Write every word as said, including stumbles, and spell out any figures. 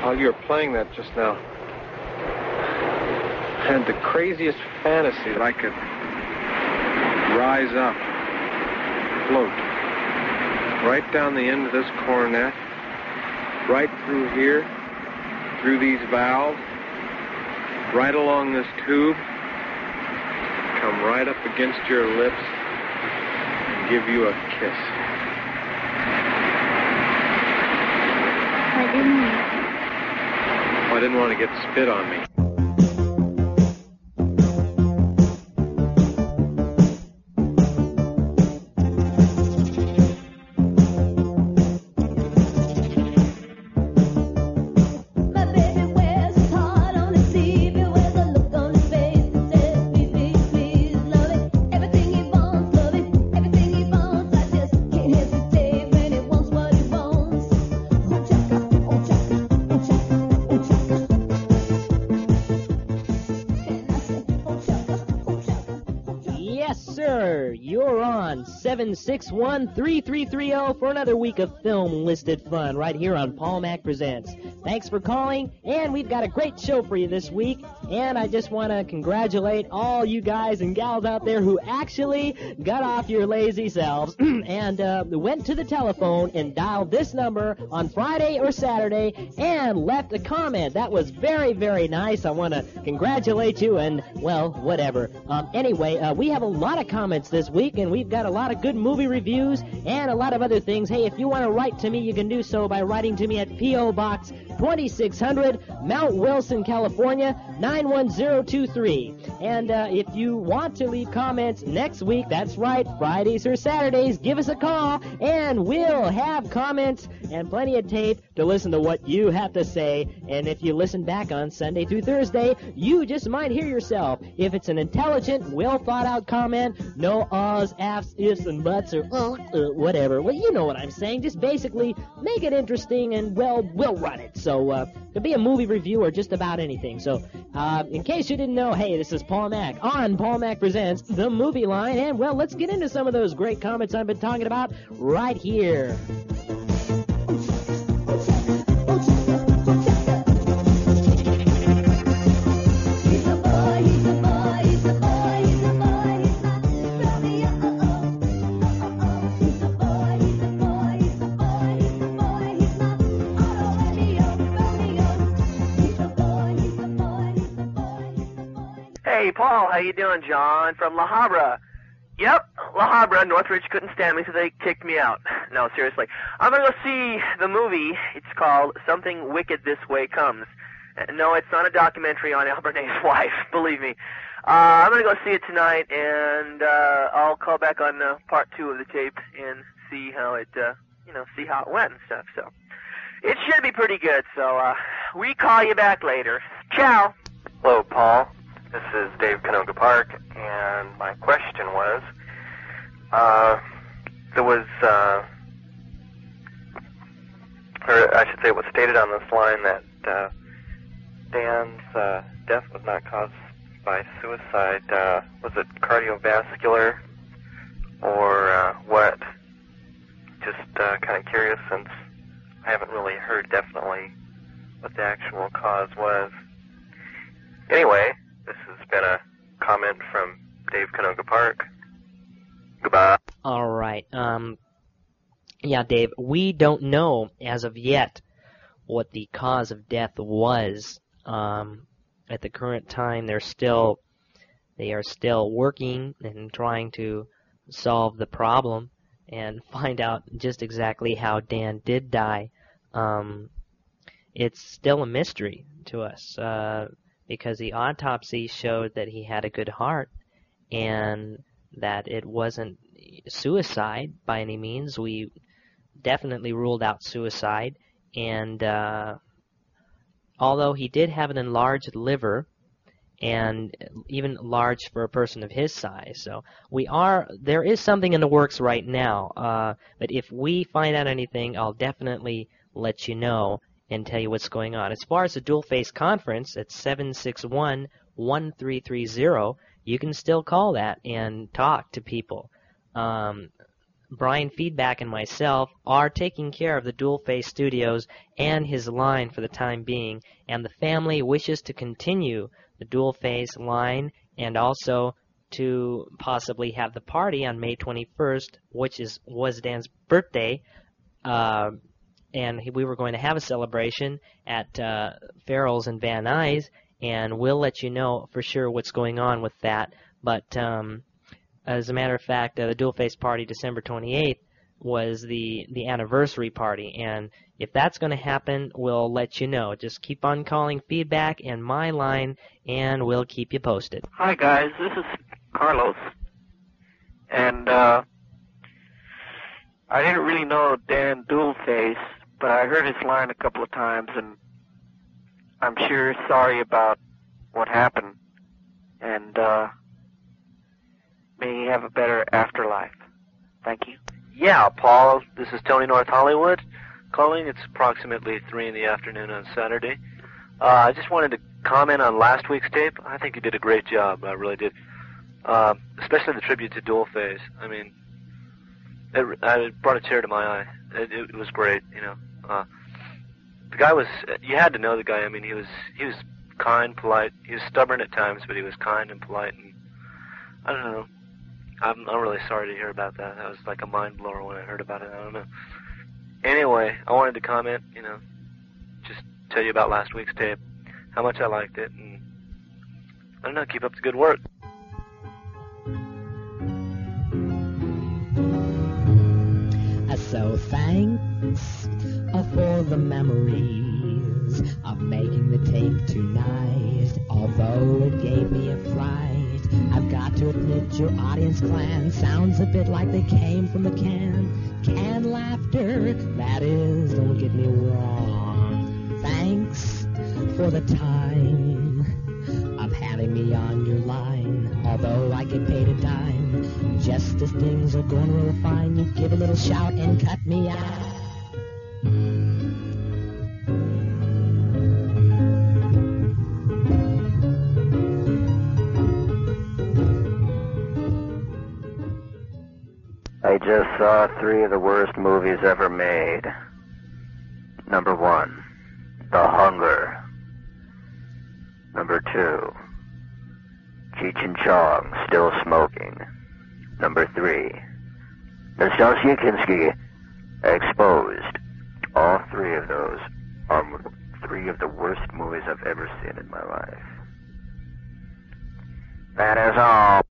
While you were playing that just now, I had the craziest fantasy that I could rise up, float, right down the end of this cornet, right through here, through these valves, right along this tube, come right up against your lips and give you a kiss. Why didn't you? I didn't want to get spit on me. seven six one, three three three zero for another week of film-listed fun right here on Paul Mac Presents. Thanks for calling, and we've got a great show for you this week, and I just want to congratulate all you guys and gals out there who actually got off your lazy selves and uh, went to the telephone and dialed this number on Friday or Saturday and left a comment. That was very, very nice. I want to congratulate you, and, well, whatever. Um, anyway, uh, we have a lot of comments this week, and we've got a lot of good movie reviews and a lot of other things. Hey, if you want to write to me, you can do so by writing to me at P O. Box twenty-six hundred, Mount Wilson, California, nine one zero two three. And uh, if you want to leave comments next week, that's right, Fridays or Saturdays, give us a call, and we'll have comments and plenty of tape to listen to what you have to say. And if you listen back on Sunday through Thursday, you just might hear yourself. If it's an intelligent, well-thought-out comment, no ahs, afs, ifs, and buts, or uh, uh, whatever. Well, you know what I'm saying. Just basically make it interesting, and, well, we'll run it. So uh, it'll be a movie review or just about anything. So uh, in case you didn't know, hey, this is Paul Mac on Paul Mac Presents The Movie Line. And, well, let's get into some of those great comments I've been talking about right here. Hey, Paul, how you doing? John from La Habra. Yep, La Habra. Northridge couldn't stand me, so they kicked me out. No, seriously. I'm going to go see the movie. It's called Something Wicked This Way Comes. Uh, no, it's not a documentary on Albernay's wife, believe me. Uh, I'm going to go see it tonight, and uh, I'll call back on uh, part two of the tape and see how it, uh, you know, see how it went and stuff. So it should be pretty good, so uh, we call you back later. Ciao. Hello, Paul. This is Dave Canoga Park, and my question was, uh, there was, uh, or I should say it was stated on this line that uh, Dan's uh, death was not caused by suicide. Uh, was it cardiovascular or uh, what? Just uh, kind of curious, since I haven't really heard definitely what the actual cause was. Anyway, this has been a comment from Dave Canoga Park. Goodbye. All right. Um, yeah, Dave, we don't know as of yet what the cause of death was. Um, at the current time, they're still they are still working and trying to solve the problem and find out just exactly how Dan did die. Um, it's still a mystery to us. Uh, because the autopsy showed that he had a good heart and that it wasn't suicide by any means. We definitely ruled out suicide, and uh, although he did have an enlarged liver, and even large for a person of his size, so we are there is something in the works right now, uh, but if we find out anything, I'll definitely let you know and tell you what's going on. As far as the Dual Face Conference at seven six one, one three three zero, you can still call that and talk to people. Um, Brian Feedback and myself are taking care of the Dual Face Studios and his line for the time being, and the family wishes to continue the Dual Face line and also to possibly have the party on May twenty-first, which is was Dan's birthday, uh, and he, we were going to have a celebration at uh, Farrell's in Van Nuys, and we'll let you know for sure what's going on with that. But um, as a matter of fact, uh, the Dual Face party, December twenty-eighth, was the, the anniversary party, and if that's going to happen, we'll let you know. Just keep on calling Feedback and my line, and we'll keep you posted. Hi, guys. This is Carlos. And uh, I didn't really know Dan Dualface, but I heard his line a couple of times, and I'm sure sorry about what happened. And uh, may he have a better afterlife. Thank you. Yeah, Paul, this is Tony North Hollywood calling. It's approximately three in the afternoon on Saturday. Uh, I just wanted to comment on last week's tape. I think you did a great job. I really did. Uh, especially the tribute to Dualface. I mean, it, it brought a tear to my eye. It, it was great, you know. Uh, the guy was, you had to know the guy. I mean, he was, he was kind, polite. He was stubborn at times, but he was kind and polite. And I don't know. I'm, I'm really sorry to hear about that. That was like a mind blower when I heard about it. I don't know. Anyway, I wanted to comment, you know, just tell you about last week's tape, how much I liked it, and I don't know, keep up the good work. So thanks for the memories of making the tape tonight. Although it gave me a fright, I've got to admit your audience clan sounds a bit like they came from the can. Canned laughter, that is, don't get me wrong. Thanks for the time of having me on your line. Although I get paid a dime, just as things are going real fine, you give a little shout and cut me out. I just saw three of the worst movies ever made. Number one, The Hunger. Number two, Cheech and Chong, Still Smoking. Number three, Nastassya Kinski, Exposed. All three of those are three of the worst movies I've ever seen in my life. That is all.